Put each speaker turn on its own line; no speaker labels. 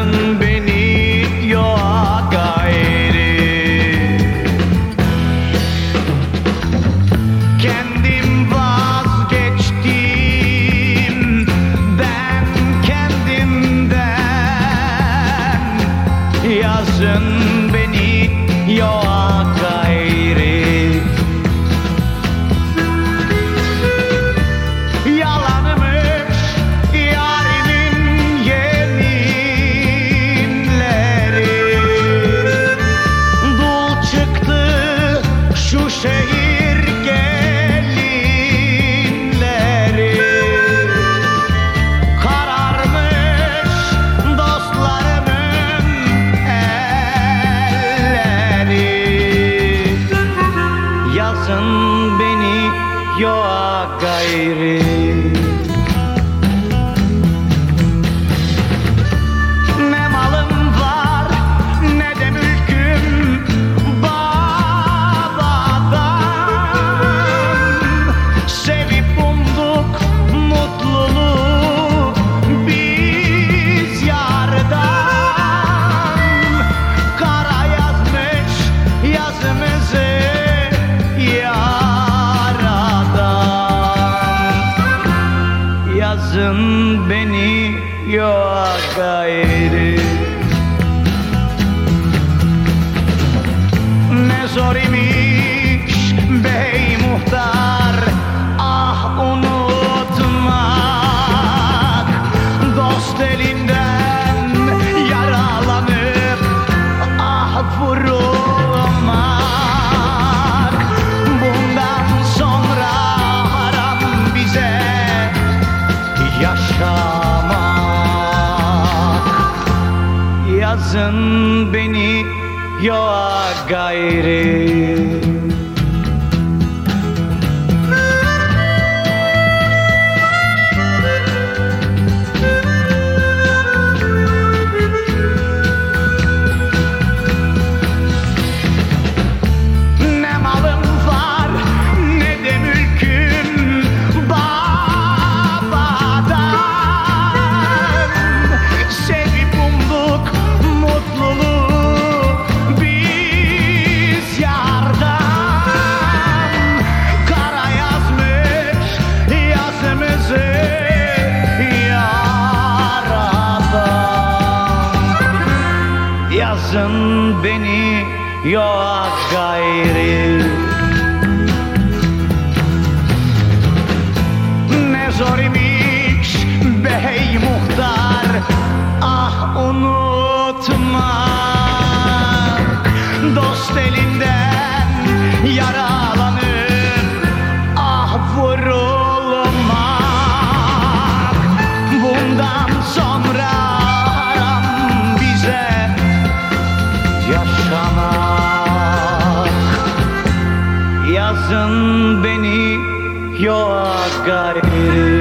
Yazın beni yoğa gayri. Kendim vazgeçtim ben kendimden. Yazın beni yoğa gayri. Yalanımış yarimin yeminleri. Dul çıktı şu şehir gelinleri. Kararmış dostlarımın elleri. Yazın beni yoğa gayri. Ne malım var ne de mülküm babadan. Sevip umduk mutluluğu biz yardan. Kara yazmış yazımızı yaradan. Yazın beni yoğa gayri. Ne zor imiş bey muhtar ah unutmak. Dost elinden yaralanıp ah vurulmak. Bundan sonra haram bize yaşamak. Yazın beni yoğa gayri. Ne malım var ne de mülküm babadan. Sevip umduk mutluluğu biz yardan. Kara yazmış yazımızı yaradan. Yazın beni yoğa gayri. Ne zor imiş bey muhtar ah unutmak. Dost elinden yaralanıp ah vurulmak. Bundan sonra haram bize yaşamak. Yazın beni yoğa gayri.